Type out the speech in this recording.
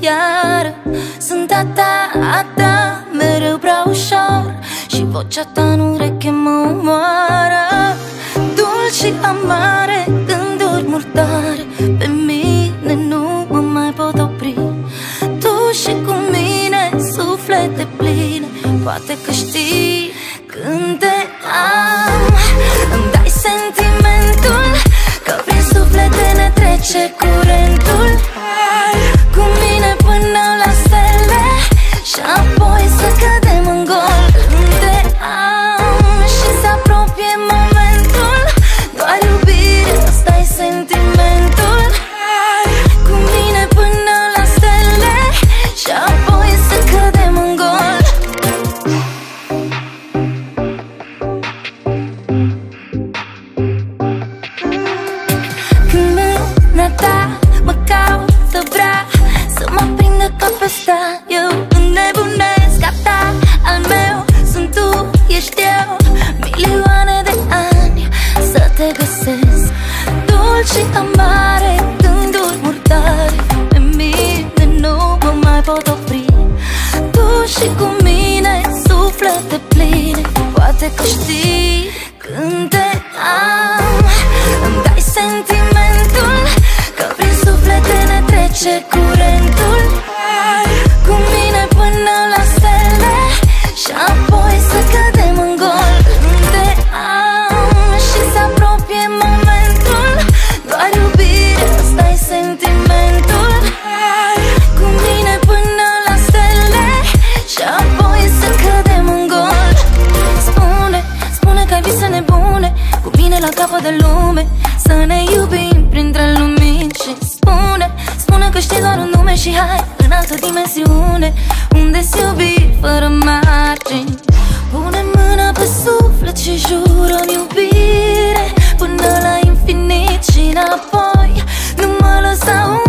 iară. Sunt a ta, mereu prea ușor, și vocea ta în ureche mă omoară. Dulci amare, gânduri murdare, pe mine nu mă mai pot opri. Tu și cu mine, suflete pline, poate că știi când te am. Îmi dai sentimentul că prin suflete ne trece curentul. Cu mine până la stele și apoi să cădem în gol. Când te am și se apropie momentul, doar iubire, ăsta-i sentimentul. Cu mine până la stele și apoi să cădem în gol. Când mâna ta mă caută, vrea să mă prindă ca pe sta, eu înnebunesc ca ta. Al meu sunt tu, ești eu, milioane de ani să te găsesc. Dulci amare, gânduri murdare, pe mine nu mă mai pot opri. Tu și cu mine, suflete pline, poate că știi când te am. Îmi dai sentimentul că prin suflete ne trece curentul. Cu mine până la stele și apoi să cădem în gol. Când te am și se apropie momentul, doar iubire, ăsta-i sentimentul. Cu mine până la stele și apoi să cădem în gol. Spune, spune că ai vise nebune, cu mine la capăt de lume, să ne iubim printre lumini. Și spune, spune că știi doar un nume și hai în altă dimensiune, unde-ți iubi fără margini. Pune mâna pe suflet și jură-mi iubire până la infinit și înapoi. Nu mă lăsa